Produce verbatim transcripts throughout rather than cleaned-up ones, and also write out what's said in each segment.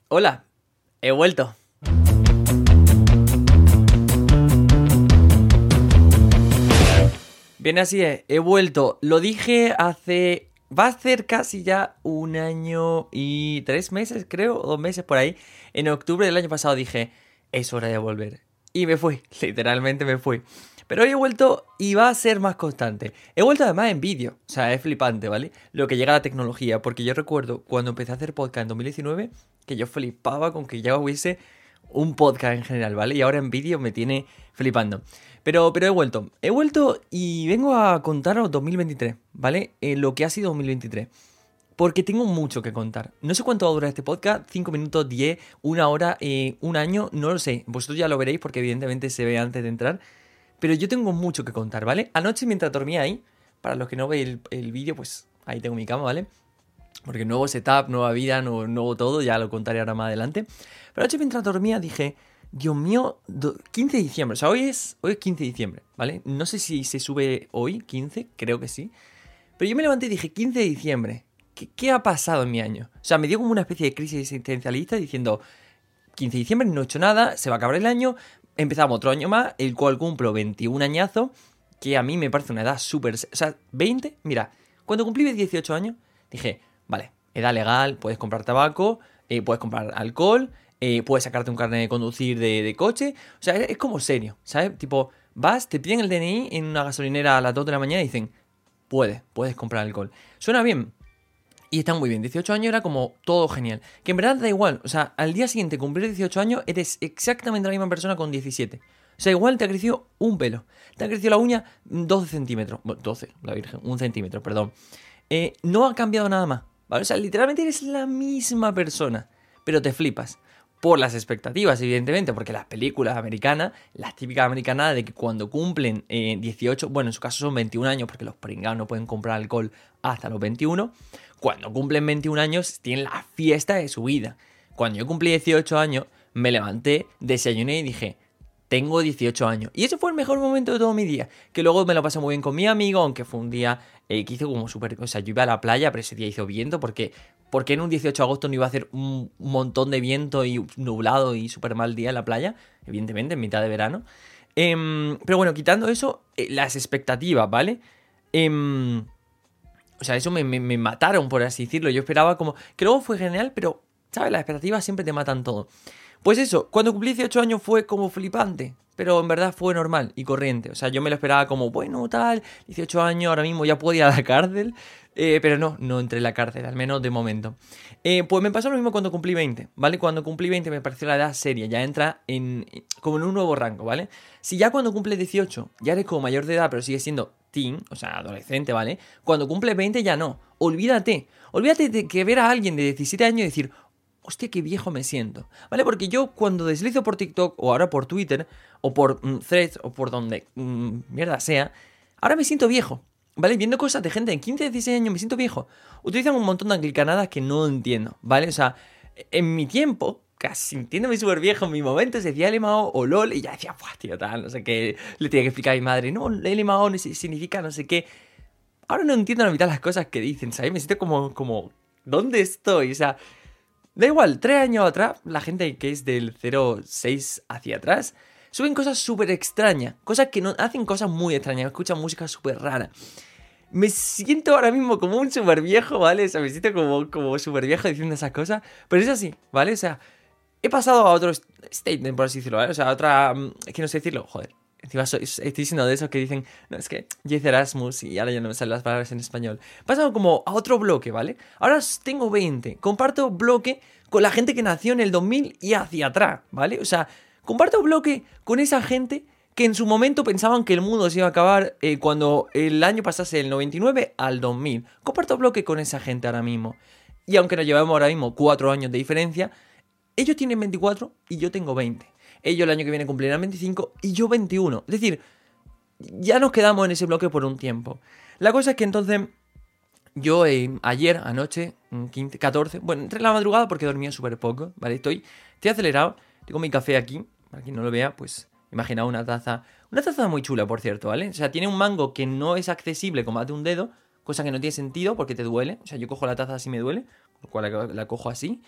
Hola, he vuelto. Bien, así es, he vuelto. Lo dije hace... Va a ser casi ya un año y tres meses, creo, o dos meses por ahí. En octubre del año pasado dije, es hora de volver. Y me fui, literalmente me fui. Pero hoy he vuelto y va a ser más constante. He vuelto además en vídeo, o sea, es flipante, ¿vale? Lo que llega a la tecnología, porque yo recuerdo cuando empecé a hacer podcast en dos mil diecinueve, que yo flipaba con que ya hubiese un podcast en general, ¿vale? Y ahora en vídeo me tiene flipando. Pero, pero he vuelto. He vuelto y vengo a contaros dos mil veintitrés, ¿vale? Eh, lo que ha sido dos mil veintitrés. Porque tengo mucho que contar. No sé cuánto va a durar este podcast. cinco minutos, diez, una hora, eh, un año. No lo sé. Vosotros ya lo veréis porque evidentemente se ve antes de entrar. Pero yo tengo mucho que contar, ¿vale? Anoche mientras dormía ahí, para los que no veis el, el vídeo, pues ahí tengo mi cama, ¿vale? Porque nuevo setup, nueva vida, nuevo, nuevo todo. Ya lo contaré ahora más adelante. Pero anoche mientras dormía dije... Dios mío, quince de diciembre, o sea, hoy es, hoy es quince de diciembre, ¿vale? No sé si se sube hoy, quince, creo que sí. Pero yo me levanté y dije, quince de diciembre, ¿qué, qué ha pasado en mi año? O sea, me dio como una especie de crisis existencialista diciendo, quince de diciembre, no he hecho nada, se va a acabar el año, empezamos otro año más, el cual cumplo veintiún añazos, que a mí me parece una edad súper... O sea, veinte, mira, cuando cumplí dieciocho años, dije, vale, edad legal, puedes comprar tabaco, eh, puedes comprar alcohol... Eh, puedes sacarte un carnet de conducir de, de coche. O sea, es, es como serio, ¿sabes? Tipo, vas, te piden el D N I en una gasolinera a las dos de la mañana y dicen, puedes, puedes comprar alcohol. Suena bien. Y está muy bien. dieciocho años era como todo genial. Que en verdad da igual. O sea, al día siguiente cumplir dieciocho años eres exactamente la misma persona con diecisiete. O sea, igual te ha crecido un pelo. Te ha crecido la uña doce centímetros. Bueno, doce, la virgen. Un centímetro, perdón. Eh, no ha cambiado nada más, ¿vale? O sea, literalmente eres la misma persona. Pero te flipas. Por las expectativas, evidentemente, porque las películas americanas, las típicas americanas de que cuando cumplen eh, dieciocho, bueno, en su caso son veintiún años, porque los pringados no pueden comprar alcohol hasta los veintiuno, cuando cumplen veintiún años tienen la fiesta de su vida. Cuando yo cumplí dieciocho años, me levanté, desayuné y dije, tengo dieciocho años. Y ese fue el mejor momento de todo mi día, que luego me lo pasé muy bien con mi amigo, aunque fue un día eh, que hizo como súper... O sea, yo iba a la playa, pero ese día hizo viento, porque... ¿Por qué en un dieciocho de agosto no iba a hacer un montón de viento y nublado y súper mal día en la playa? Evidentemente, en mitad de verano. Eh, pero bueno, quitando eso, eh, las expectativas, ¿vale? Eh, o sea, eso me, me, me mataron, por así decirlo. Yo esperaba como... Que luego fue genial, pero, ¿sabes? Las expectativas siempre te matan todo. Pues eso, cuando cumplí dieciocho años fue como flipante. Pero en verdad fue normal y corriente. O sea, yo me lo esperaba como, bueno, tal, dieciocho años, ahora mismo ya puedo ir a la cárcel. Eh, pero no, no entré en la cárcel, al menos de momento. Eh, pues me pasó lo mismo cuando cumplí veinte, ¿vale? Cuando cumplí veinte me pareció la edad seria, ya entra en como en un nuevo rango, ¿vale? Si ya cuando cumples dieciocho ya eres como mayor de edad, pero sigues siendo teen, o sea, adolescente, ¿vale? Cuando cumples veinte ya no. Olvídate. Olvídate de que ver a alguien de diecisiete años y decir, hostia, qué viejo me siento, ¿vale? Porque yo cuando deslizo por TikTok o ahora por Twitter o por mm, Threads o por donde mm, mierda sea, ahora me siento viejo, ¿vale? Viendo cosas de gente de quince, dieciséis años me siento viejo. Utilizan un montón de anglicanadas que no entiendo, ¿vale? O sea, en mi tiempo, casi sintiéndome súper viejo en mi momento, se decía L M A O o LOL y ya decía, ¡buah, tío, tal! No sé qué. Le tenía que explicar a mi madre, no, L M A O no significa no sé qué. Ahora no entiendo la mitad de las cosas que dicen, ¿sabes? Me siento como, como, ¿dónde estoy? O sea... Da igual, tres años atrás, la gente que es del cero seis hacia atrás, suben cosas súper extrañas, cosas que no, hacen cosas muy extrañas, escuchan música súper rara. Me siento ahora mismo como un súper viejo, ¿vale? O sea, me siento como, como súper viejo diciendo esas cosas, pero es así, ¿vale? O sea, he pasado a otro statement, por así decirlo, ¿vale? O sea, a otra... Es que no sé decirlo, joder. Encima soy, estoy siendo de esos que dicen, no, es que yo hice Erasmus y ahora ya no me salen las palabras en español. Pasado como a otro bloque, ¿vale? Ahora tengo veinte, comparto bloque con la gente que nació en el dos mil y hacia atrás, ¿vale? O sea, comparto bloque con esa gente que en su momento pensaban que el mundo se iba a acabar eh, cuando el año pasase del noventa y nueve al dos mil. Comparto bloque con esa gente ahora mismo. Y aunque nos llevamos ahora mismo cuatro años de diferencia, ellos tienen veinticuatro y yo tengo veinte. Ellos el año que viene cumplirán veinticinco y yo veintiuno. Es decir, ya nos quedamos en ese bloque por un tiempo. La cosa es que entonces, yo eh, ayer, anoche, quince, catorce, bueno, entré en la madrugada porque dormía súper poco, ¿vale? Estoy, estoy acelerado, tengo mi café aquí, para quien no lo vea, pues imaginaos una taza, una taza muy chula, por cierto, ¿vale? O sea, tiene un mango que no es accesible con más de un dedo, cosa que no tiene sentido porque te duele. O sea, yo cojo la taza así me duele, por lo cual la, la cojo así.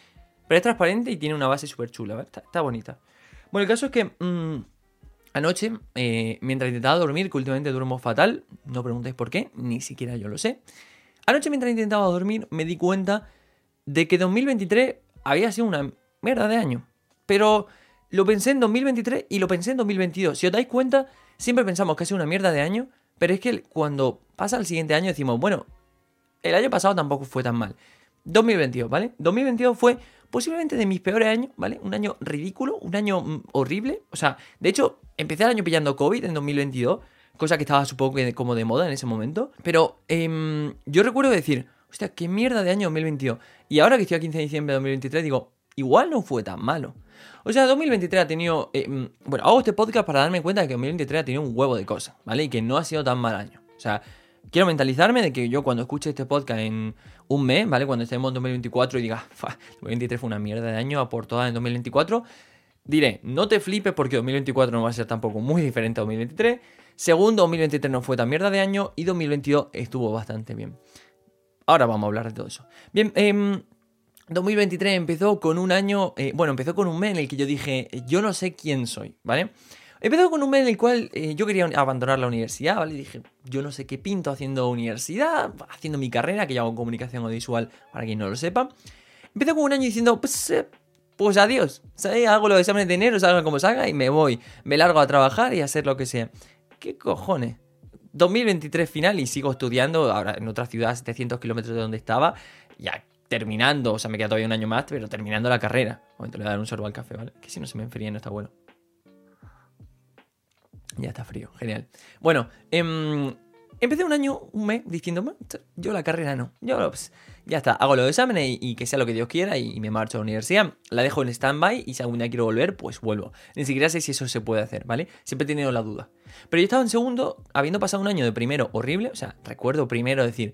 Pero es transparente y tiene una base súper chula, ¿vale? Está, está bonita. Bueno, el caso es que mmm, anoche, eh, mientras intentaba dormir, que últimamente duermo fatal, no preguntéis por qué, ni siquiera yo lo sé. Anoche mientras intentaba dormir me di cuenta de que dos mil veintitrés había sido una mierda de año. Pero lo pensé en dos mil veintitrés y lo pensé en dos mil veintidós. Si os dais cuenta, siempre pensamos que ha sido una mierda de año, pero es que cuando pasa el siguiente año decimos, bueno, el año pasado tampoco fue tan mal. dos mil veintidós, ¿vale? dos mil veintidós fue posiblemente de mis peores años, ¿vale? Un año ridículo, un año mm, horrible. O sea, de hecho, empecé el año pillando COVID en dos mil veintidós, cosa que estaba supongo que como de moda en ese momento. Pero eh, yo recuerdo decir, hostia, qué mierda de año dos mil veintidós. Y ahora que estoy a quince de diciembre de dos mil veintitrés, digo, igual no fue tan malo. O sea, dos mil veintitrés ha tenido... Eh, bueno, hago este podcast para darme cuenta de que dos mil veintitrés ha tenido un huevo de cosas, ¿vale? Y que no ha sido tan mal año. O sea, quiero mentalizarme de que yo cuando escuche este podcast en un mes, ¿vale? Cuando estemos en dos mil veinticuatro y diga, dos mil veintitrés fue una mierda de año, a por todas en dos mil veinticuatro, diré, no te flipes porque dos mil veinticuatro no va a ser tampoco muy diferente a dos mil veintitrés. Segundo, dos mil veintitrés no fue tan mierda de año y dos mil veintidós estuvo bastante bien. Ahora vamos a hablar de todo eso. Bien, eh, dos mil veintitrés empezó con un año, eh, bueno, empezó con un mes en el que yo dije, yo no sé quién soy, ¿vale? Empezó con un mes en el cual eh, yo quería abandonar la universidad, ¿vale? Dije, yo no sé qué pinto haciendo universidad, haciendo mi carrera, que yo hago comunicación audiovisual, para quien no lo sepa. Empezó con un año diciendo, pues, eh, pues adiós, ¿sabes? Hago los exámenes de enero, salga como salga y me voy. Me largo a trabajar y a hacer lo que sea. ¿Qué cojones? dos mil veintitrés final y sigo estudiando, ahora en otra ciudad, setecientos kilómetros de donde estaba, ya terminando, o sea, me queda todavía un año más, pero terminando la carrera. Un momento, le voy a dar un sorbo al café, ¿vale? Que si no se me enfría no está bueno. Ya está frío, genial. Bueno, eh, empecé un año, un mes, diciendo, yo la carrera no. Yo, pues, ya está, hago los exámenes y, y que sea lo que Dios quiera y, y me marcho a la universidad. La dejo en stand-by y si algún día quiero volver, pues vuelvo. Ni siquiera sé si eso se puede hacer, ¿vale? Siempre he tenido la duda. Pero yo estaba en segundo, habiendo pasado un año de primero horrible. O sea, recuerdo primero decir,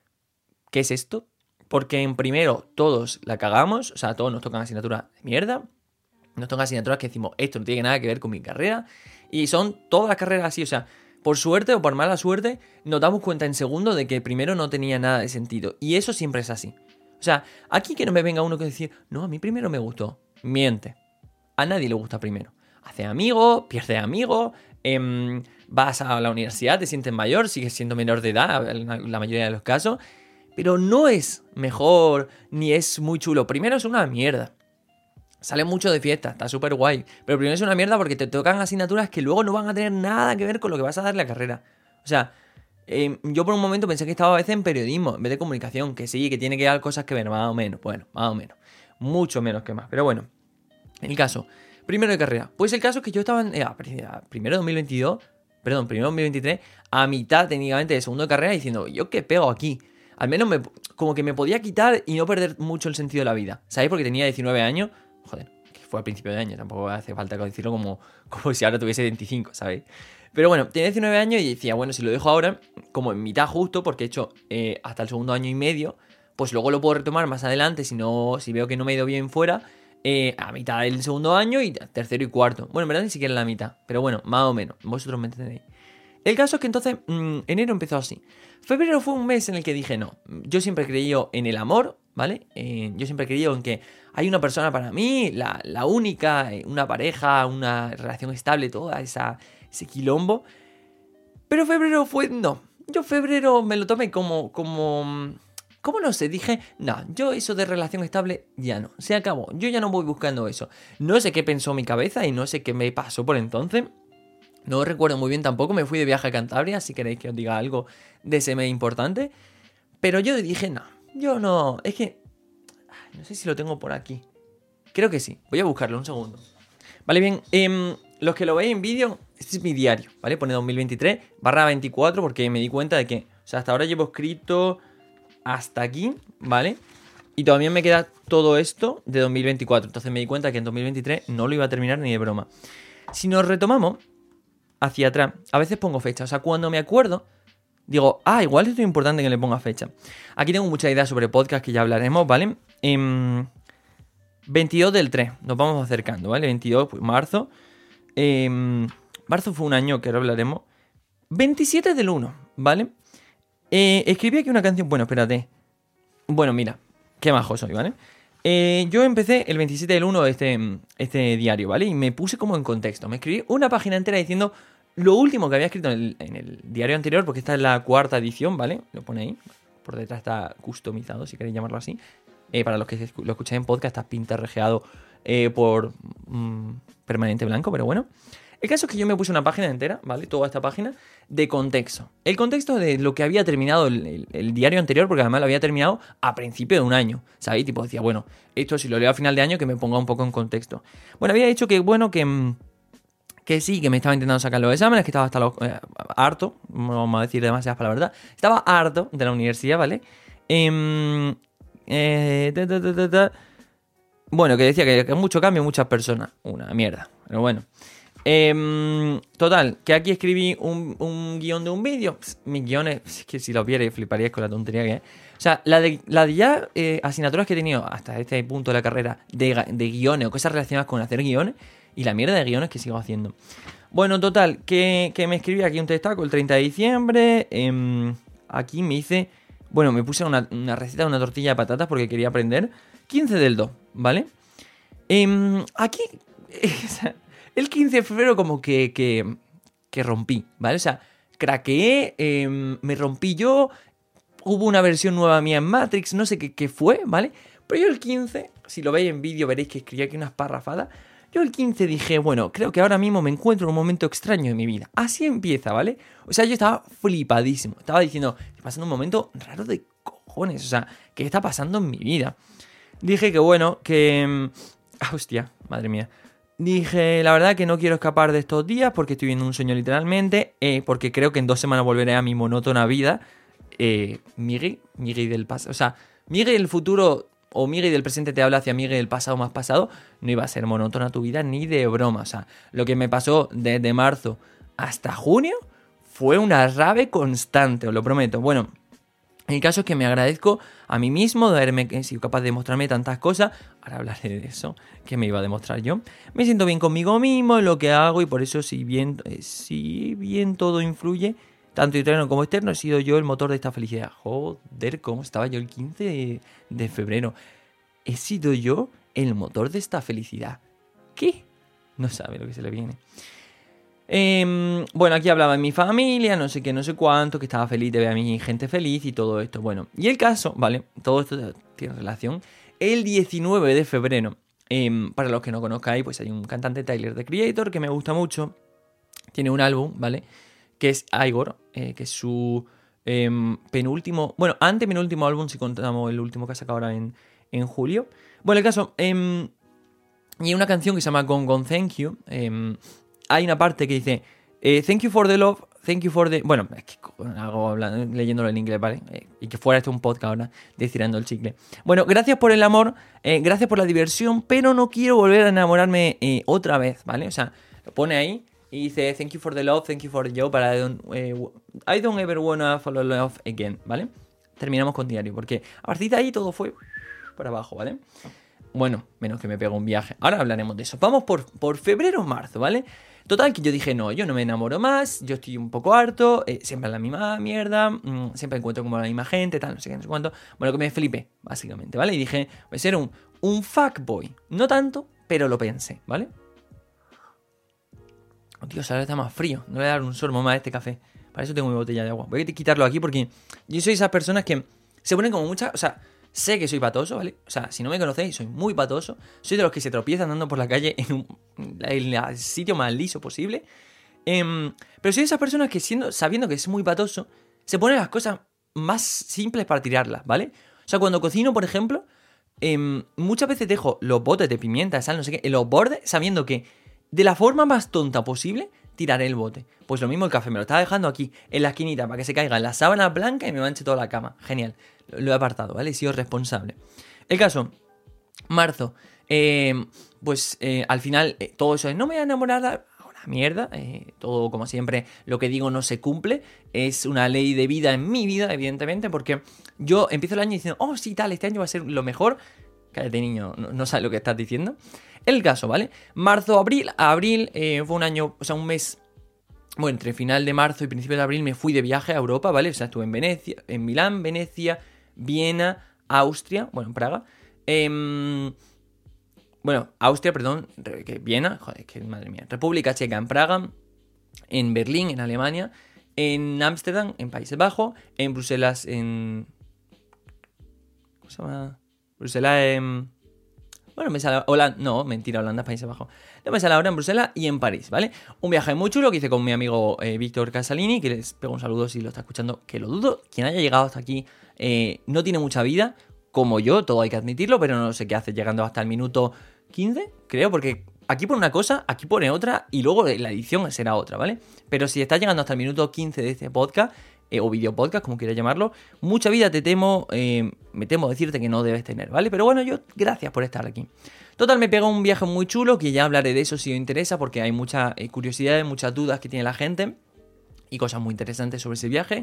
¿qué es esto? Porque en primero todos la cagamos. O sea, todos nos tocan asignaturas de mierda. Nos tocan asignaturas que decimos, esto no tiene nada que ver con mi carrera. Y son todas las carreras así, o sea, por suerte o por mala suerte, nos damos cuenta en segundo de que primero no tenía nada de sentido. Y eso siempre es así. O sea, aquí que no me venga uno que decir, no, a mí primero me gustó. Miente. A nadie le gusta primero. Hace amigos, pierde amigos, eh, vas a la universidad, te sientes mayor, sigues siendo menor de edad, en la mayoría de los casos. Pero no es mejor, ni es muy chulo. Primero es una mierda. Sale mucho de fiesta, está súper guay. Pero primero es una mierda porque te tocan asignaturas que luego no van a tener nada que ver con lo que vas a dar en la carrera. O sea, eh, yo por un momento pensé que estaba a veces en periodismo, en vez de comunicación. Que sí, que tiene que dar cosas que ver, más o menos. Bueno, más o menos. Mucho menos que más. Pero bueno, el caso. Primero de carrera. Pues el caso es que yo estaba en... Eh, primero de dos mil veintidós, perdón, primero de dos mil veintitrés, a mitad técnicamente de segundo de carrera, diciendo, ¿yo qué pego aquí? Al menos me, como que me podía quitar y no perder mucho el sentido de la vida. ¿Sabéis? Porque tenía diecinueve años... Joder, que fue al principio de año, tampoco hace falta decirlo como, como si ahora tuviese veinticinco, ¿sabéis? Pero bueno, tenía diecinueve años y decía, bueno, si lo dejo ahora, como en mitad justo, porque he hecho eh, hasta el segundo año y medio, pues luego lo puedo retomar más adelante, si no, si veo que no me ha ido bien fuera, eh, a mitad del segundo año y tercero y cuarto. Bueno, en verdad ni siquiera en la mitad, pero bueno, más o menos, vosotros me entendéis. El caso es que entonces, mmm, enero empezó así. Febrero fue un mes en el que dije, no, yo siempre he creído en el amor, ¿vale? Eh, yo siempre he creído en que hay una persona para mí, la, la única, una pareja, una relación estable, toda esa, ese quilombo. Pero febrero fue, no, yo febrero me lo tomé como, como, ¿cómo no sé? Dije, no, yo eso de relación estable ya no, se acabó, yo ya no voy buscando eso. No sé qué pensó mi cabeza y no sé qué me pasó por entonces. No recuerdo muy bien tampoco, me fui de viaje a Cantabria, si queréis que os diga algo de ese mes importante. Pero yo dije, no, yo no, es que... No sé si lo tengo por aquí. Creo que sí, voy a buscarlo un segundo. Vale, bien, eh, los que lo veis en vídeo, este es mi diario, ¿vale? Pone dos mil veintitrés barra veinticuatro porque me di cuenta de que, o sea, hasta ahora llevo escrito hasta aquí, ¿vale? Y todavía me queda todo esto de dos mil veinticuatro, entonces me di cuenta que en dos mil veintitrés no lo iba a terminar ni de broma. Si nos retomamos hacia atrás, a veces pongo fecha, o sea, cuando me acuerdo, digo, ah, igual esto es importante que le ponga fecha. Aquí tengo muchas ideas sobre podcast que ya hablaremos, ¿vale? Eh, veintidós del tres, nos vamos acercando, ¿vale? veintidós, pues marzo. Eh, marzo fue un año que ahora hablaremos. veintisiete del uno, ¿vale? Eh, escribí aquí una canción, bueno, espérate. Bueno, mira, qué majo soy, ¿vale? Eh, yo empecé el veintisiete del uno este, este diario, ¿vale? Y me puse como en contexto. Me escribí una página entera diciendo lo último que había escrito en el, en el diario anterior, porque esta es la cuarta edición, ¿vale? Lo pone ahí. Por detrás está customizado, si queréis llamarlo así. Eh, para los que lo escucháis en podcast, está pintarrejeado eh, por mm, permanente blanco, pero bueno. El caso es que yo me puse una página entera, ¿vale? Toda esta página de contexto. El contexto de lo que había terminado el, el, el diario anterior, porque además lo había terminado a principio de un año, ¿sabéis? Tipo, decía, bueno, esto si lo leo a final de año que me ponga un poco en contexto. Bueno, había dicho que, bueno, que, que sí, que me estaba intentando sacar los exámenes, que estaba hasta los, eh, harto, no vamos a decir demasiadas palabras, ¿verdad? Estaba harto de la universidad, ¿vale? Eh, eh, ta, ta, ta, ta, ta. Bueno, que decía que, que mucho cambio, muchas personas. Una mierda, pero bueno. Eh, total, que aquí escribí un, un guión de un vídeo. Mis guiones, es que si los vierais fliparíais con la tontería que es. O sea, la de, la de ya eh, asignaturas que he tenido hasta este punto de la carrera de, de guiones o cosas relacionadas con hacer guiones y la mierda de guiones que sigo haciendo. Bueno, total, que, que me escribí aquí un textaco el treinta de diciembre. Eh, aquí me hice... Bueno, me puse una, una receta de una tortilla de patatas porque quería aprender. quince del dos, ¿vale? Eh, aquí... Eh, o sea, el quince de febrero como que, que, que rompí, ¿vale? O sea, craqueé, eh, me rompí yo, hubo una versión nueva mía en Matrix, no sé qué, qué fue, ¿vale? Pero yo el quince, si lo veis en vídeo veréis que escribí aquí unas parrafadas. Yo el quince dije, bueno, creo que ahora mismo me encuentro en un momento extraño de mi vida. Así empieza, ¿vale? O sea, yo estaba flipadísimo, estaba diciendo, estoy pasando un momento raro de cojones, o sea, ¿qué está pasando en mi vida? Dije que bueno, que... Ah, hostia, madre mía. Dije, la verdad que no quiero escapar de estos días porque estoy viendo un sueño literalmente, eh, porque creo que en dos semanas volveré a mi monótona vida. Eh, Miguel, Miguel del pasado, o sea, Miguel del futuro o Miguel del presente te habla hacia Miguel del pasado más pasado, no iba a ser monótona tu vida ni de broma. O sea, lo que me pasó desde marzo hasta junio fue una rave constante, os lo prometo. Bueno, el caso es que me agradezco a mí mismo de haberme sido capaz de demostrarme tantas cosas. Ahora hablaré de eso, que me iba a demostrar yo. Me siento bien conmigo mismo, en lo que hago, y por eso si bien, eh, si bien todo influye, tanto interno como externo, he sido yo el motor de esta felicidad. Joder, ¿cómo estaba yo el quince de, de febrero? He sido yo el motor de esta felicidad. ¿Qué? No sabe lo que se le viene. Eh, bueno, aquí hablaba de mi familia, no sé qué, no sé cuánto, que estaba feliz de ver a mi gente feliz y todo esto. Bueno, y el caso, ¿vale? Todo esto tiene relación. El diecinueve de febrero, eh, para los que no conozcáis, pues hay un cantante, Tyler, The Creator, que me gusta mucho. Tiene un álbum, ¿vale? Que es Igor, eh, que es su eh, penúltimo, bueno, antepenúltimo álbum, si contamos el último que ha sacado ahora en, en julio. Bueno, el caso, eh, y hay una canción que se llama Gone Gone Thank You. Eh, hay una parte que dice eh, Thank you for the love, thank you for the... Bueno, es que hago hablando, leyéndolo en inglés, ¿vale? Eh, y que fuera esto un podcast ahora, destirando el chicle. Bueno, gracias por el amor, eh, gracias por la diversión, pero no quiero volver a enamorarme eh, otra vez, ¿vale? O sea, lo pone ahí y dice Thank you for the love, thank you for the job, but I don't, eh, I don't ever wanna follow love again, ¿vale? Terminamos con diario, porque a partir de ahí todo fue por abajo, ¿vale? Bueno, menos que me pego un viaje. Ahora hablaremos de eso. Vamos por, por febrero o marzo, ¿vale? Total, que yo dije, no, yo no me enamoro más, yo estoy un poco harto, eh, siempre la misma mierda, mmm, siempre encuentro como la misma gente, tal, no sé qué, no sé cuánto. Bueno, que me flipé, básicamente, ¿vale? Y dije, voy a ser un, un fuckboy. No tanto, pero lo pensé, ¿vale? Oh, Dios, ahora está más frío. No le voy a dar un sorbo más a este café. Para eso tengo mi botella de agua. Voy a quitarlo aquí porque yo soy esas personas que se ponen como muchas... O sea, sé que soy patoso, ¿vale? O sea, si no me conocéis, soy muy patoso. Soy de los que se tropiezan andando por la calle en, un, en el sitio más liso posible. Eh, pero soy de esas personas que, siendo, sabiendo que es muy patoso, se ponen las cosas más simples para tirarlas, ¿vale? O sea, cuando cocino, por ejemplo, eh, muchas veces dejo los botes de pimienta, sal, no sé qué, en los bordes, sabiendo que de la forma más tonta posible tiraré el bote. Pues lo mismo el café, me lo estaba dejando aquí en la esquinita para que se caiga en la sábana blanca y me manche toda la cama. Genial, lo he apartado, ¿vale? He sido responsable. El caso, marzo, eh, pues eh, al final eh, todo eso es no me voy a enamorar, una mierda, eh, todo como siempre lo que digo no se cumple, es una ley de vida en mi vida, evidentemente, porque yo empiezo el año diciendo, oh sí, tal, este año va a ser lo mejor. Cállate, niño, no, no sabes lo que estás diciendo. El caso, ¿vale? Marzo, abril, abril eh, fue un año, o sea, un mes. Bueno, entre final de marzo y principio de abril me fui de viaje a Europa, ¿vale? O sea, estuve en Venecia, en Milán, Venecia, Viena, Austria, bueno, en Praga, Eh, bueno, Austria, perdón, que Viena, joder, que madre mía. República Checa en Praga, en Berlín, en Alemania, en Ámsterdam, en Países Bajos, en Bruselas, en... ¿Cómo se llama? Bruselas en... Bueno, me sale Holanda, no, mentira, Holanda, Países Bajos. No me sale ahora en Bruselas y en París, ¿vale? Un viaje muy chulo que hice con mi amigo eh, Víctor Casalini, que les pego un saludo si lo está escuchando, que lo dudo. Quien haya llegado hasta aquí eh, no tiene mucha vida, como yo, todo hay que admitirlo, pero no sé qué hace llegando hasta el minuto quince, creo, porque aquí pone una cosa, aquí pone otra y luego la edición será otra, ¿vale? Pero si estás llegando hasta el minuto quince de este podcast, eh, o video podcast, como quieras llamarlo, mucha vida te temo, eh, me temo decirte que no debes tener, ¿vale? Pero bueno, yo, gracias por estar aquí. Total, me pegó un viaje muy chulo, que ya hablaré de eso si os interesa, porque hay muchas eh, curiosidades, muchas dudas que tiene la gente y cosas muy interesantes sobre ese viaje.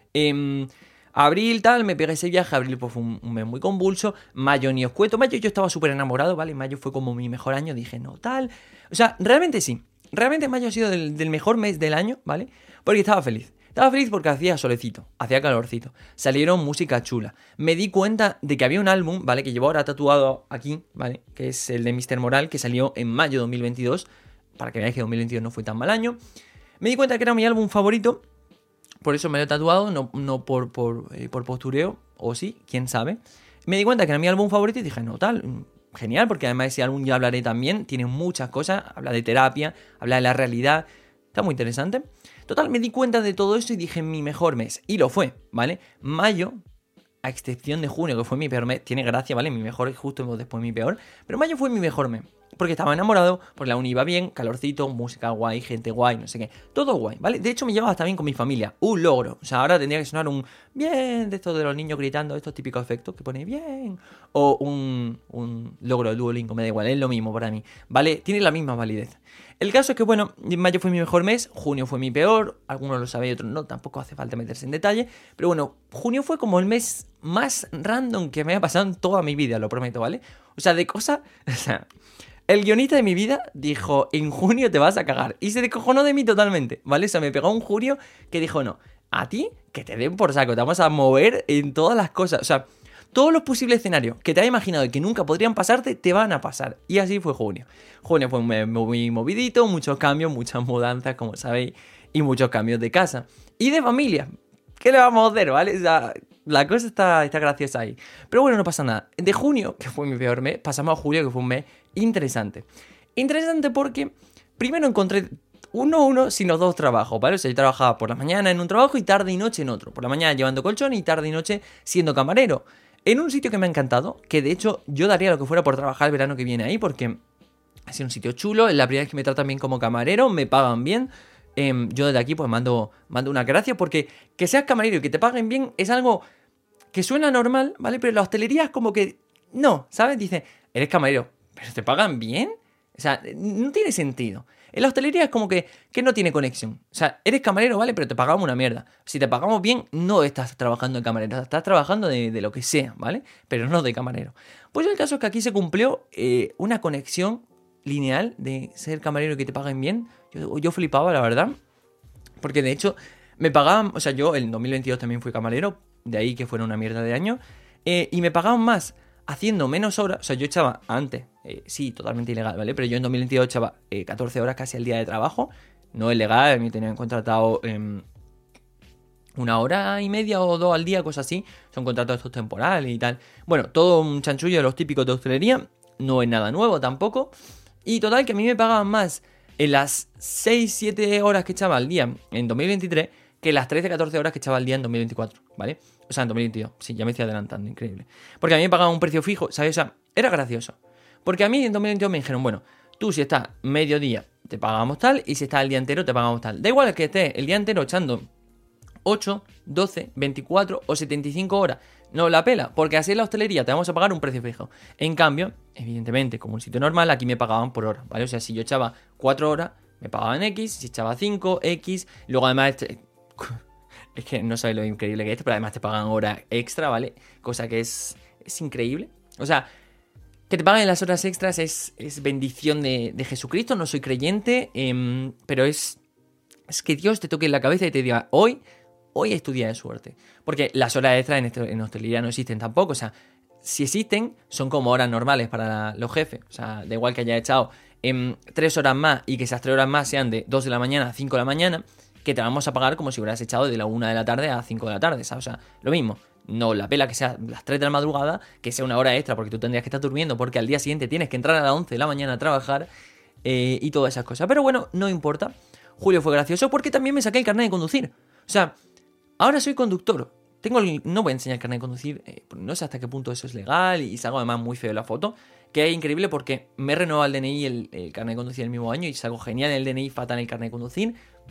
Eh, Abril, tal, me pegué ese viaje. Abril pues fue un, un mes muy convulso. Mayo ni os cuento. Mayo yo estaba súper enamorado, ¿vale? Mayo fue como mi mejor año. Dije, no, tal. O sea, realmente sí. Realmente mayo ha sido del, del mejor mes del año, ¿vale? Porque estaba feliz. Estaba feliz porque hacía solecito, hacía calorcito. Salieron música chula. Me di cuenta de que había un álbum, ¿vale? Que llevo ahora tatuado aquí, ¿vale? Que es el de míster Moral, que salió en mayo de dos mil veintidós. Para que veáis que dos mil veintidós no fue tan mal año. Me di cuenta que era mi álbum favorito. Por eso me lo he tatuado, no, no por, por, eh, por postureo, o sí, quién sabe. Me di cuenta que era mi álbum favorito y dije, no, tal, genial, porque además ese álbum ya hablaré también, tiene muchas cosas, habla de terapia, habla de la realidad, está muy interesante. Total, me di cuenta de todo esto y dije, mi mejor mes, y lo fue, ¿vale? Mayo, a excepción de junio, que fue mi peor mes, tiene gracia, ¿vale? Mi mejor es justo después mi peor, pero mayo fue mi mejor mes. Porque estaba enamorado, porque la uni iba bien, calorcito, música guay, gente guay, no sé qué. Todo guay, ¿vale? De hecho, me llevaba hasta bien con mi familia. Un logro. O sea, ahora tendría que sonar un bien de estos de los niños gritando, estos típicos efectos que pone bien. O un, un logro de Duolingo, me da igual, es lo mismo para mí. ¿Vale? Tiene la misma validez. El caso es que, bueno, mayo fue mi mejor mes, junio fue mi peor. Algunos lo sabéis, otros no, tampoco hace falta meterse en detalle. Pero bueno, junio fue como el mes más random que me ha pasado en toda mi vida, lo prometo, ¿vale? O sea, de cosas... O sea... El guionista de mi vida dijo, en junio te vas a cagar. Y se descojonó de mí totalmente, ¿vale? O sea, me pegó un junio que dijo, no, a ti que te den por saco, te vamos a mover en todas las cosas. O sea, todos los posibles escenarios que te has imaginado y que nunca podrían pasarte, te van a pasar. Y así fue junio. Junio fue muy movidito, muchos cambios, muchas mudanzas, como sabéis, y muchos cambios de casa. Y de familia. ¿Qué le vamos a hacer, vale? O sea, la cosa está, está graciosa ahí. Pero bueno, no pasa nada. De junio, que fue mi peor mes, pasamos a julio, que fue un mes interesante. Interesante porque primero encontré uno uno sin los dos trabajos, ¿vale? O sea, yo trabajaba por la mañana en un trabajo y tarde y noche en otro. Por la mañana llevando colchón y tarde y noche siendo camarero. En un sitio que me ha encantado, que de hecho yo daría lo que fuera por trabajar el verano que viene ahí, porque ha sido un sitio chulo, es la primera vez que me tratan bien como camarero, me pagan bien. Eh, yo desde aquí pues mando, mando una gracia, porque que seas camarero y que te paguen bien es algo que suena normal, ¿vale? Pero la hostelería es como que no, ¿sabes? Dice, eres camarero, ¿pero te pagan bien? O sea, no tiene sentido. En la hostelería es como que, que no tiene conexión. O sea, eres camarero, ¿vale? Pero te pagamos una mierda. Si te pagamos bien, no estás trabajando de camarero, estás trabajando de, de lo que sea, ¿vale? Pero no de camarero. Pues el caso es que aquí se cumplió eh, una conexión lineal de ser camarero y que te paguen bien. Yo, yo flipaba, la verdad. Porque de hecho, me pagaban... O sea, yo en dos mil veintidós también fui camarero. De ahí que fuera una mierda de año. Eh, y me pagaban más haciendo menos horas. O sea, yo echaba antes... Eh, sí, totalmente ilegal, ¿vale? Pero yo en dos mil veintidós echaba eh, catorce horas casi al día de trabajo. No es legal, me tenían contratado eh, una hora y media o dos al día, cosas así. Son contratos estos temporales y tal. Bueno, todo un chanchullo de los típicos de hostelería. No es nada nuevo tampoco. Y total, que a mí me pagaban más en las seis siete horas que echaba al día en dos mil veintitrés que las trece catorce horas que echaba al día en dos mil veinticuatro, ¿vale? O sea, en dos mil veintidós. Sí, ya me estoy adelantando, increíble. Porque a mí me pagaban un precio fijo, ¿sabes? O sea, era gracioso. Porque a mí en dos mil veintidós me dijeron, bueno, tú si estás mediodía te pagamos tal y si estás el día entero te pagamos tal. Da igual que estés el día entero echando ocho, doce, veinticuatro o setenta y cinco horas. No la pela, porque así en la hostelería te vamos a pagar un precio fijo. En cambio, evidentemente, como un sitio normal, aquí me pagaban por hora, ¿vale? O sea, si yo echaba cuatro horas, me pagaban X, si echaba cinco, X. Luego además... Es que no sabes lo increíble que es, pero además te pagan horas extra, ¿vale? Cosa que es, es increíble. O sea... Que te paguen las horas extras es, es bendición de, de Jesucristo. No soy creyente, eh, pero es, es que Dios te toque en la cabeza y te diga, hoy, hoy es tu día de suerte. Porque las horas extras en, este, en hostelería no existen tampoco. O sea, si existen, son como horas normales para la, los jefes. O sea, da igual que haya echado en tres horas más y que esas tres horas más sean de dos de la mañana a cinco de la mañana, que te vamos a pagar como si hubieras echado de la una de la tarde a cinco de la tarde, ¿sabes? O sea, lo mismo. No la pela que sea las tres de la madrugada, que sea una hora extra porque tú tendrías que estar durmiendo porque al día siguiente tienes que entrar a las once de la mañana a trabajar eh, y todas esas cosas. Pero bueno, no importa. Julio fue gracioso porque también me saqué el carnet de conducir. O sea, ahora soy conductor. Tengo el, no voy a enseñar el carnet de conducir, eh, no sé hasta qué punto eso es legal y salgo además muy feo en la foto, que es increíble porque me he renovado el D N I y el, el carnet de conducir el mismo año y salgo genial en el D N I, fatal en el carnet de conducir.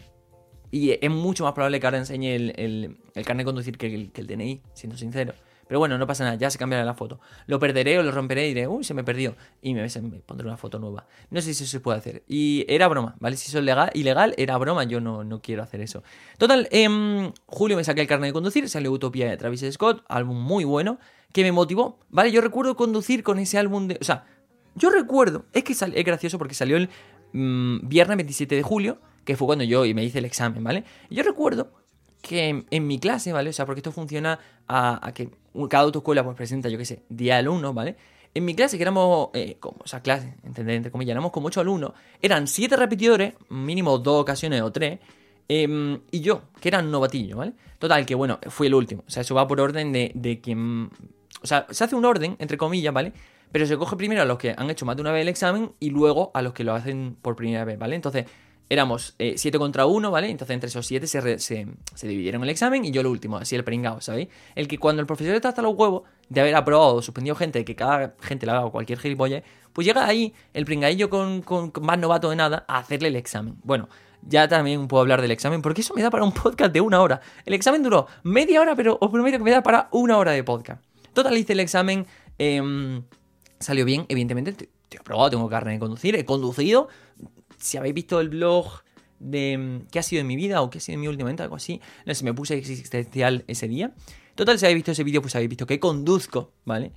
Y es mucho más probable que ahora enseñe el, el, el carnet de conducir que el, que el D N I, siendo sincero. Pero bueno, no pasa nada, ya se cambiará la foto. Lo perderé o lo romperé y diré, uy, se me perdió. Y me, me pondré una foto nueva. No sé si eso se puede hacer. Y era broma, ¿vale? Si eso es legal, ilegal, era broma. Yo no, no quiero hacer eso. Total, en julio me saqué el carnet de conducir. Salió Utopía de Travis Scott, álbum muy bueno, que me motivó, ¿vale? Yo recuerdo conducir con ese álbum de... O sea, yo recuerdo, es que sal, es gracioso porque salió el mmm, viernes veintisiete de julio, que fue cuando yo me hice el examen, ¿vale? Y yo recuerdo que en, en mi clase, ¿vale? O sea, porque esto funciona a, a que cada autoescuela pues presenta, yo qué sé, diez alumnos, ¿vale? En mi clase, que éramos, eh, como, o sea, clase, entender, entre comillas, éramos como ocho alumnos, eran siete repetidores, mínimo dos ocasiones o tres, eh, y yo, que eran novatillos, ¿vale? Total, que bueno, fui el último, o sea, eso va por orden de, de quien... O sea, se hace un orden, entre comillas, ¿vale? Pero se coge primero a los que han hecho más de una vez el examen y luego a los que lo hacen por primera vez, ¿vale? Entonces... Éramos eh, siete contra uno, ¿vale? Entonces entre esos siete se, re, se, se dividieron el examen y yo lo último, así el pringao, ¿sabéis? El que cuando el profesor está hasta los huevos de haber aprobado o suspendido gente, de que cada gente le haga cualquier gilipollas, pues llega ahí el pringaillo con, con, con más novato de nada a hacerle el examen. Bueno, ya también puedo hablar del examen porque eso me da para un podcast de una hora. El examen duró media hora, pero os prometo que me da para una hora de podcast. Total, hice el examen, eh, salió bien, evidentemente, te, te he aprobado, tengo carnet de conducir, he conducido... Si habéis visto el blog de qué ha sido en mi vida o qué ha sido en mi últimamente, algo así, no sé, me puse existencial ese día. Total, si habéis visto ese vídeo, pues habéis visto que conduzco, ¿vale?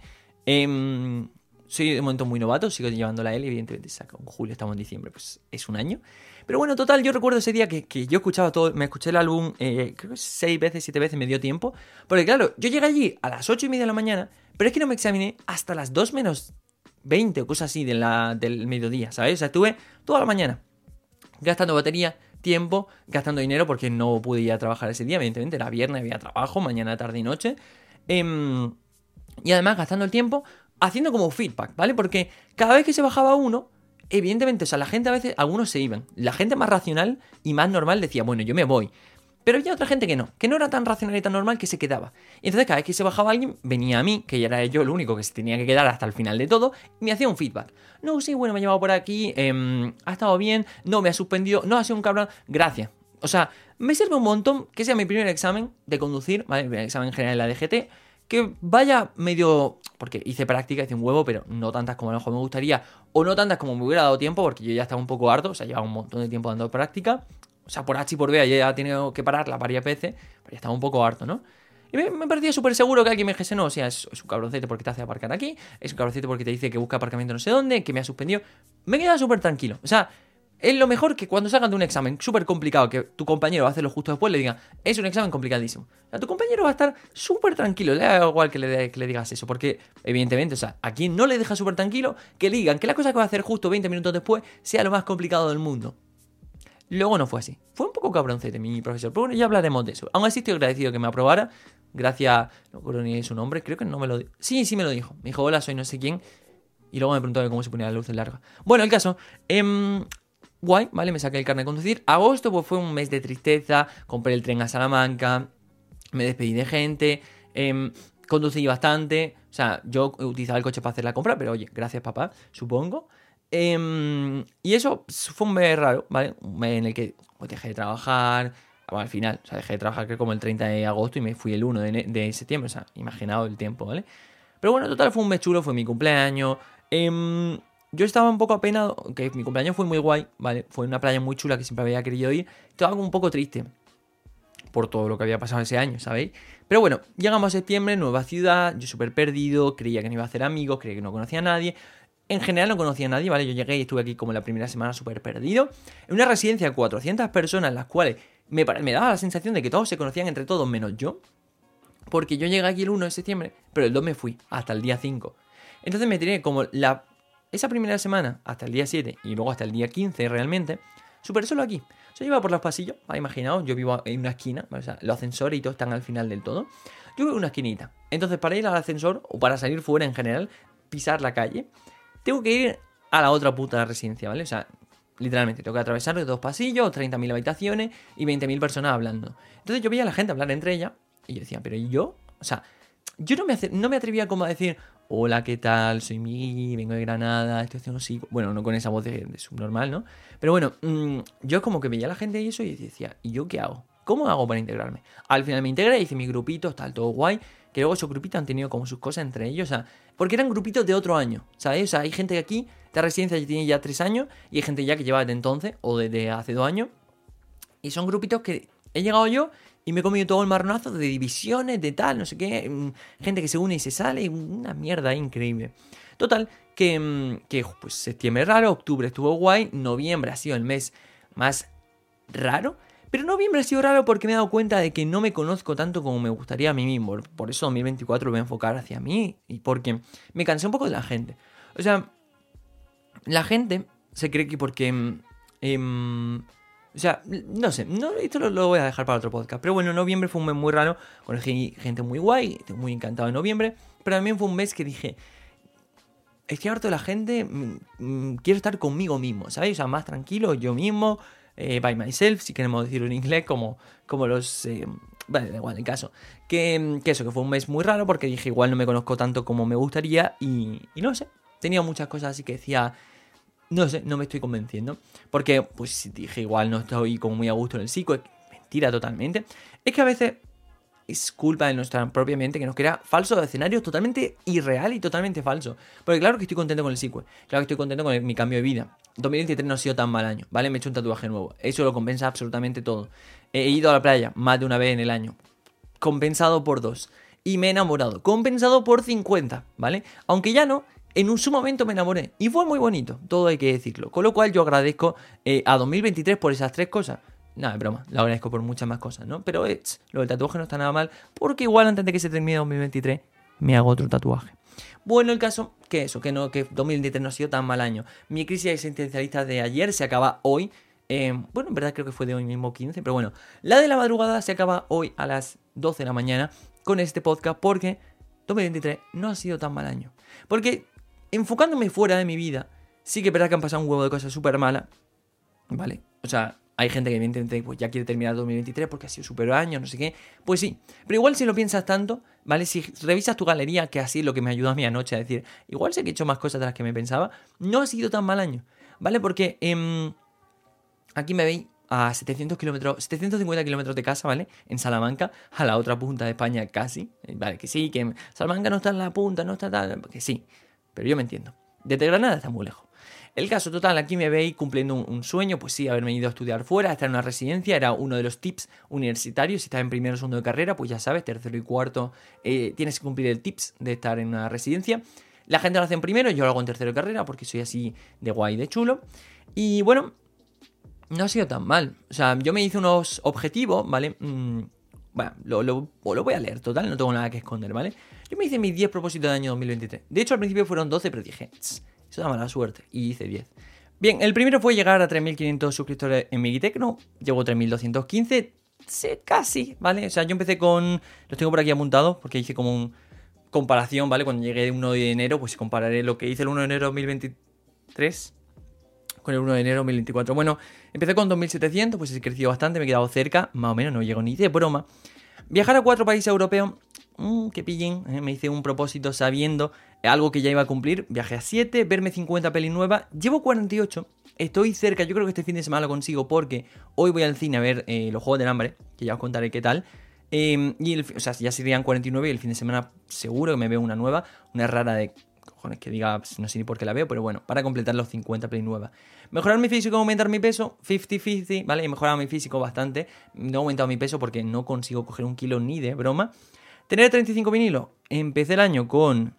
Eh, soy de momento muy novato, sigo llevando la L, evidentemente saca en julio, estamos en diciembre, pues es un año. Pero bueno, total, yo recuerdo ese día que, que yo escuchaba todo, me escuché el álbum, eh, creo que seis veces, siete veces me dio tiempo. Porque claro, yo llegué allí a las ocho y media de la mañana, pero es que no me examiné hasta las dos menos veinte o cosas así de la, del mediodía, ¿sabes? O sea, estuve toda la mañana gastando batería, tiempo, gastando dinero porque no pude ir a trabajar ese día, evidentemente era viernes, había trabajo, mañana, tarde y noche. Eh, y además gastando el tiempo haciendo como feedback, ¿vale? Porque cada vez que se bajaba uno, evidentemente, o sea, la gente a veces, algunos se iban. La gente más racional y más normal decía, bueno, yo me voy. Pero había otra gente que no, que no era tan racional y tan normal que se quedaba. Y entonces cada vez que se bajaba alguien, venía a mí, que ya era yo el único que se tenía que quedar hasta el final de todo, y me hacía un feedback. No, sí, bueno, me ha llevado por aquí, eh, ha estado bien, no, me ha suspendido, no, ha sido un cabrón, gracias. O sea, me sirve un montón que sea mi primer examen de conducir, ¿vale? El primer examen general de la D G T, que vaya medio... Porque hice práctica, hice un huevo, pero no tantas como a lo mejor me gustaría, o no tantas como me hubiera dado tiempo, porque yo ya estaba un poco harto, o sea, llevaba un montón de tiempo dando práctica. O sea, por H y por B ya he tenido que pararla varias veces, pero ya estaba un poco harto, ¿no? Y me, me parecía súper seguro que alguien me dijese, no, o sea, es, es un cabroncete porque te hace aparcar aquí, es un cabroncete porque te dice que busca aparcamiento no sé dónde, que me ha suspendido. Me quedaba súper tranquilo. O sea, es lo mejor que cuando salgan de un examen súper complicado, que tu compañero va a hacerlo justo después, le diga, es un examen complicadísimo. O sea, tu compañero va a estar súper tranquilo, le da igual que le, que le digas eso, porque evidentemente, o sea, a quien no le deja súper tranquilo, que le digan que la cosa que va a hacer justo veinte minutos después sea lo más complicado del mundo. Luego no fue así. Fue un poco cabroncete mi profesor. Pero bueno, ya hablaremos de eso. Aún así estoy agradecido que me aprobara. Gracias... No recuerdo ni su nombre. Creo que no me lo dijo. Sí, sí me lo dijo. Me dijo, hola, soy no sé quién. Y luego me preguntó cómo se ponía la luz larga. Bueno, el caso... Eh, guay, ¿vale? Me saqué el carnet de conducir. Agosto pues fue un mes de tristeza. Compré el tren a Salamanca. Me despedí de gente. Eh, conducí bastante. O sea, yo utilizaba el coche para hacer la compra. Pero oye, gracias papá, supongo. Eh, y eso fue un mes raro, ¿vale? Un mes en el que pues, dejé de trabajar. Bueno, al final, o sea, dejé de trabajar creo como el treinta de agosto y me fui el uno de, de septiembre. O sea, imaginaos el tiempo, ¿vale? Pero bueno, total, fue un mes chulo, fue mi cumpleaños. Eh, yo estaba un poco apenado, que mi cumpleaños fue muy guay, ¿vale? Fue una playa muy chula que siempre había querido ir. Estaba un poco triste por todo lo que había pasado ese año, ¿sabéis? Pero bueno, llegamos a septiembre, nueva ciudad, yo súper perdido, creía que no iba a hacer amigos, creía que no conocía a nadie. En general no conocía a nadie, ¿vale? Yo llegué y estuve aquí como la primera semana súper perdido. En una residencia de cuatrocientas personas, las cuales me, me daba la sensación de que todos se conocían entre todos menos yo. Porque yo llegué aquí el uno de septiembre, pero el dos me fui hasta el día cinco. Entonces me tiré como la esa primera semana hasta el día siete y luego hasta el día quince realmente, súper solo aquí. Yo iba por los pasillos, imaginaos, yo vivo en una esquina, o sea, los ascensores y todo están al final del todo. Yo vivo en una esquinita. Entonces para ir al ascensor o para salir fuera en general, pisar la calle, tengo que ir a la otra puta residencia, ¿vale? O sea, literalmente, tengo que atravesar los dos pasillos, treinta mil habitaciones y veinte mil personas hablando. Entonces yo veía a la gente hablar entre ellas y yo decía, pero ¿y yo? O sea, yo no me, hace, no me atrevía como a decir, hola, ¿qué tal? Soy Miguel, vengo de Granada, estoy haciendo así. Bueno, no con esa voz de, de subnormal, ¿no? Pero bueno, mmm, yo como que veía a la gente y eso y decía, ¿y yo qué hago? ¿Cómo hago para integrarme? Al final me integré, hice mi grupito, tal, todo guay. Que luego esos grupitos han tenido como sus cosas entre ellos, o sea, porque eran grupitos de otro año, ¿sabes? O sea, hay gente que aquí, de residencia, que tiene ya tres años, y hay gente ya que lleva desde entonces, o desde hace dos años, y son grupitos que he llegado yo y me he comido todo el marronazo de divisiones, de tal, no sé qué, gente que se une y se sale, una mierda increíble. Total, que, que pues septiembre raro, octubre estuvo guay, noviembre ha sido el mes más raro. Pero noviembre ha sido raro porque me he dado cuenta de que no me conozco tanto como me gustaría a mí mismo. Por eso dos mil veinticuatro lo voy a enfocar hacia mí. Y porque me cansé un poco de la gente. O sea, la gente se cree que porque... Eh, o sea, no sé, no, esto lo, lo voy a dejar para otro podcast. Pero bueno, noviembre fue un mes muy raro. Conocí gente muy guay, estoy muy encantado de noviembre. Pero también fue un mes que dije... Estoy harto de la gente, mmm, quiero estar conmigo mismo, ¿sabes? O sea, más tranquilo, yo mismo... Eh, by myself, si queremos decirlo en inglés, como, como los... Eh, vale, da igual el caso. Que, que eso, que fue un mes muy raro porque dije, igual no me conozco tanto como me gustaría y, y no sé. Tenía muchas cosas así que decía, no sé, no me estoy convenciendo. Porque, pues dije, igual no estoy como muy a gusto en el psico. Es mentira totalmente. Es que a veces es culpa de nuestra propia mente que nos crea falsos escenarios totalmente irreal y totalmente falso. Porque claro que estoy contento con el psico. Claro que estoy contento con el, mi cambio de vida. dos mil veintitrés no ha sido tan mal año, ¿vale? Me he hecho un tatuaje nuevo. Eso lo compensa absolutamente todo. He ido a la playa más de una vez en el año. Compensado por dos. Y me he enamorado. Compensado por cincuenta, ¿vale? Aunque ya no, en un su momento me enamoré. Y fue muy bonito, todo hay que decirlo. Con lo cual yo agradezco eh, a dos mil veintitrés por esas tres cosas. Nada, es broma, lo agradezco por muchas más cosas, ¿no? Pero es, lo del tatuaje no está nada mal. Porque igual antes de que se termine dos mil veintitrés me hago otro tatuaje. Bueno, el caso, que eso, que no, que dos mil veintitrés no ha sido tan mal año. Mi crisis existencialista de ayer se acaba hoy. Eh, bueno, en verdad creo que fue de hoy mismo quince, pero bueno. La de la madrugada se acaba hoy a las doce de la mañana con este podcast porque dos mil veintitrés no ha sido tan mal año. Porque enfocándome fuera de mi vida, sí que es verdad que han pasado un huevo de cosas súper malas, ¿vale? O sea... Hay gente que evidentemente pues, ya quiere terminar dos mil veintitrés porque ha sido súper año, no sé qué. Pues sí, pero igual si lo piensas tanto, ¿vale? Si revisas tu galería, que así es lo que me ayudó a mí anoche a decir, igual sé que he hecho más cosas de las que me pensaba, no ha sido tan mal año, ¿vale? Porque eh, aquí me veis a setecientos kilómetros, setecientos cincuenta kilómetros de casa, ¿vale? En Salamanca, a la otra punta de España casi. Vale, que sí, que Salamanca no está en la punta, no está tal, que sí, pero yo me entiendo. Desde Granada está muy lejos. El caso total, aquí me veis cumpliendo un, un sueño, pues sí, haberme ido a estudiar fuera, estar en una residencia, era uno de los tips universitarios. Si estás en primero o segundo de carrera, pues ya sabes, tercero y cuarto, eh, tienes que cumplir el tips de estar en una residencia. La gente lo hace en primero, yo lo hago en tercero de carrera, porque soy así de guay, de chulo. Y bueno, no ha sido tan mal. O sea, yo me hice unos objetivos, ¿vale? Mm, bueno, lo, lo, lo voy a leer, total, no tengo nada que esconder, ¿vale? Yo me hice mis diez propósitos de año dos mil veintitrés. De hecho, al principio fueron doce, pero dije... Tss, eso da mala suerte. Y hice diez. Bien, el primero fue llegar a tres mil quinientos suscriptores en Migitecno. Llevo tres mil doscientos quince. Sí, casi, ¿vale? O sea, yo empecé con... Los tengo por aquí apuntados porque hice como un... comparación, ¿vale? Cuando llegué el uno de enero, pues compararé lo que hice el uno de enero de dos mil veintitrés con el uno de enero de dos mil veinticuatro. Bueno, empecé con dos mil setecientos, pues he crecido bastante, me he quedado cerca. Más o menos, no llego ni de broma. Viajar a cuatro países europeos... Mmm, que pillen, ¿eh? Me hice un propósito sabiendo algo que ya iba a cumplir. Viajé a siete, verme cincuenta pelis nuevas. Llevo cuarenta y ocho, estoy cerca. Yo creo que este fin de semana lo consigo porque hoy voy al cine a ver eh, los Juegos del Hambre, que ya os contaré qué tal. Eh, y el, o sea, ya serían cuarenta y nueve y el fin de semana seguro que me veo una nueva, una rara de cojones que diga, no sé ni por qué la veo, pero bueno, para completar los cincuenta pelis nuevas. Mejorar mi físico, aumentar mi peso, cincuenta cincuenta, ¿vale? He mejorado mi físico bastante. No he aumentado mi peso porque no consigo coger un kilo ni de broma. Tener treinta y cinco vinilos. Empecé el año con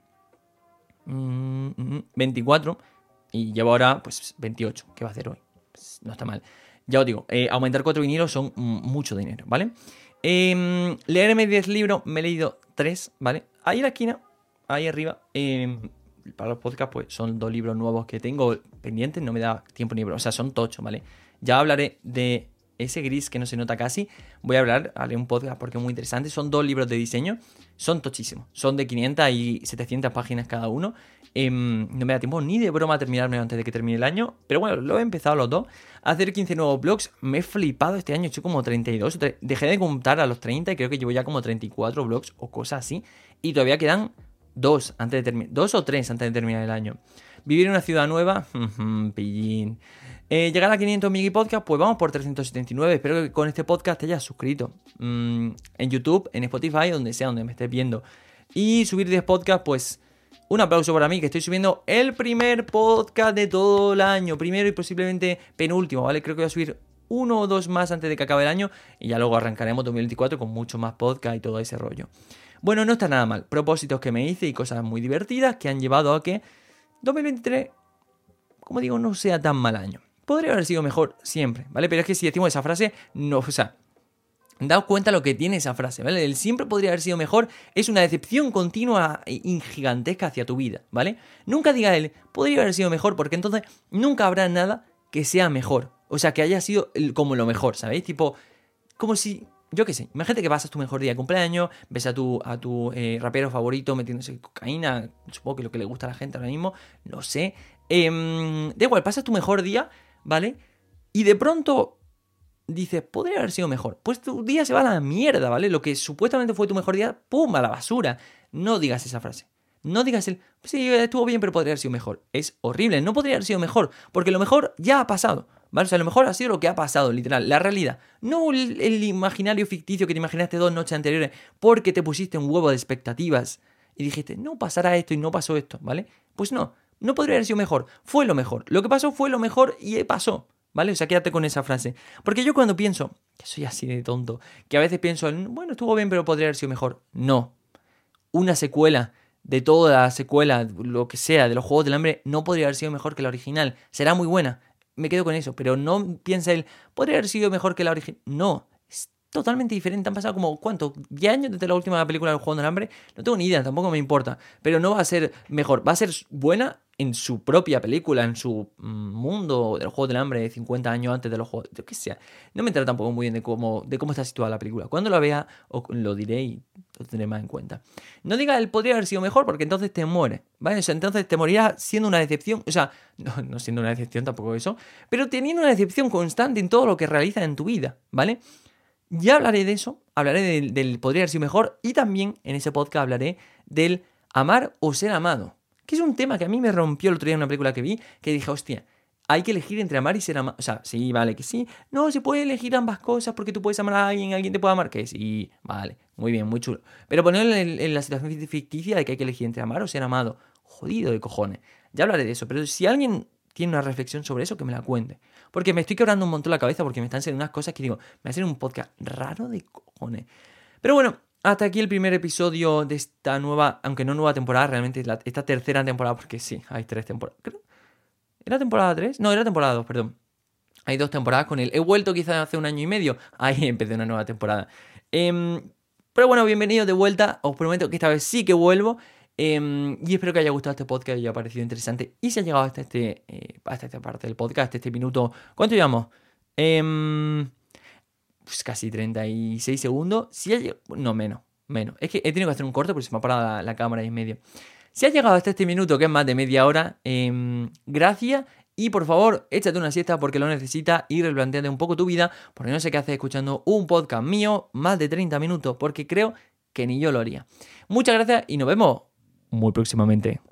mmm, veinticuatro y llevo ahora pues veintiocho. ¿Qué va a hacer hoy? Pues no está mal. Ya os digo, eh, aumentar cuatro vinilos son mm, mucho dinero, ¿vale? Eh, leerme diez libros, me he leído tres, ¿vale? Ahí en la esquina, ahí arriba, eh, para los podcasts, pues son dos libros nuevos que tengo pendientes, no me da tiempo ni... O sea, son tochos, ¿vale? Ya hablaré de ese gris que no se nota casi. Voy a hablar, haré un podcast porque es muy interesante. Son dos libros de diseño, son tochísimos. Son de quinientas y setecientas páginas cada uno. Eh, no me da tiempo ni de broma a terminarme antes de que termine el año. Pero bueno, lo he empezado los dos. A hacer quince nuevos blogs. Me he flipado este año, he hecho como treinta y dos. Dejé de contar a los treinta y creo que llevo ya como treinta y cuatro blogs o cosas así. Y todavía quedan dos, antes de terminar, dos o tres antes de terminar el año. Vivir en una ciudad nueva, pillín. Eh, llegar a quinientos Migi Podcast, pues vamos por trescientos setenta y nueve. Espero que con este podcast te hayas suscrito. Mm, en YouTube, en Spotify, donde sea, donde me estés viendo. Y subir diez podcasts, pues un aplauso para mí, que estoy subiendo el primer podcast de todo el año. Primero y posiblemente penúltimo, ¿vale? Creo que voy a subir uno o dos más antes de que acabe el año. Y ya luego arrancaremos dos mil veinticuatro con mucho más podcast y todo ese rollo. Bueno, no está nada mal. Propósitos que me hice y cosas muy divertidas que han llevado a que dos mil veintitrés, como digo, no sea tan mal año. Podría haber sido mejor siempre, ¿vale? Pero es que si decimos esa frase, no, o sea, daos cuenta lo que tiene esa frase, ¿vale? El siempre podría haber sido mejor es una decepción continua y gigantesca hacia tu vida, ¿vale? Nunca diga él, podría haber sido mejor, porque entonces nunca habrá nada que sea mejor. O sea, que haya sido como lo mejor, ¿sabéis? Tipo, como si... Yo qué sé, imagínate que pasas tu mejor día de cumpleaños, ves a tu, a tu eh, rapero favorito metiéndose cocaína, supongo que lo que le gusta a la gente ahora mismo, no sé. Eh, da igual, pasas tu mejor día, ¿vale? Y de pronto dices, podría haber sido mejor. Pues tu día se va a la mierda, ¿vale? Lo que supuestamente fue tu mejor día, ¡pum!, a la basura. No digas esa frase. No digas el, sí, estuvo bien, pero podría haber sido mejor. Es horrible, no podría haber sido mejor, porque lo mejor ya ha pasado, ¿vale? O sea, lo mejor ha sido lo que ha pasado, literal, la realidad. No el, el imaginario ficticio que te imaginaste dos noches anteriores porque te pusiste un huevo de expectativas y dijiste, no pasará esto y no pasó esto, ¿vale? Pues no, no podría haber sido mejor, fue lo mejor. Lo que pasó fue lo mejor y pasó, ¿vale? O sea, quédate con esa frase. Porque yo cuando pienso, que soy así de tonto, que a veces pienso, bueno, estuvo bien, pero podría haber sido mejor. No. Una secuela de toda la secuela, lo que sea, de los Juegos del Hambre, no podría haber sido mejor que la original. Será muy buena, me quedo con eso, pero no piensa él, podría haber sido mejor que la original. No, es totalmente diferente. Han pasado como, ¿cuánto? ¿diez años desde la última película del Juego del Hambre? No tengo ni idea, tampoco me importa. Pero no va a ser mejor, va a ser buena en su propia película, en su mundo del Juego del Hambre de cincuenta años antes de los Juegos, yo qué sé. No me entero tampoco muy bien de cómo, de cómo está situada la película. Cuando la vea, os lo diré y lo tendré más en cuenta. No diga él podría haber sido mejor, porque entonces te muere, ¿vale? O sea, entonces te morirás siendo una decepción, o sea, no, no siendo una decepción tampoco eso, pero teniendo una decepción constante en todo lo que realizas en tu vida, ¿vale? Ya hablaré de eso, hablaré del, del podría haber sido mejor, y también en ese podcast hablaré del amar o ser amado, que es un tema que a mí me rompió el otro día en una película que vi, que dije, hostia, hay que elegir entre amar y ser amado. O sea, sí, vale, que sí. No, se puede elegir ambas cosas porque tú puedes amar a alguien y alguien te puede amar. Que sí, vale, muy bien, muy chulo. Pero ponerlo en, en la situación ficticia de que hay que elegir entre amar o ser amado. Jodido de cojones. Ya hablaré de eso, pero si alguien tiene una reflexión sobre eso, que me la cuente. Porque me estoy quebrando un montón la cabeza porque me están saliendo unas cosas que digo, me va a ser un podcast raro de cojones. Pero bueno, hasta aquí el primer episodio de esta nueva, aunque no nueva temporada, realmente la, esta tercera temporada, porque sí, hay tres temporadas. Creo. ¿Era temporada tres? No, era temporada dos, perdón. Hay dos temporadas con él. He vuelto quizás hace un año y medio. Ahí empecé una nueva temporada. Eh, pero bueno, bienvenidos de vuelta. Os prometo que esta vez sí que vuelvo. Eh, y espero que haya gustado este podcast y haya parecido interesante. Y si ha llegado hasta, este, eh, hasta esta parte del podcast, hasta este minuto... ¿Cuánto llevamos? Eh, pues casi treinta y seis segundos. Si ha llegado... No, menos. Menos. Es que he tenido que hacer un corte porque se me ha parado la, la cámara ahí en medio. Si has llegado hasta este minuto, que es más de media hora, eh, gracias. Y por favor, échate una siesta porque lo necesitas y replantéate un poco tu vida, porque no sé qué haces escuchando un podcast mío más de treinta minutos, porque creo que ni yo lo haría. Muchas gracias y nos vemos muy próximamente.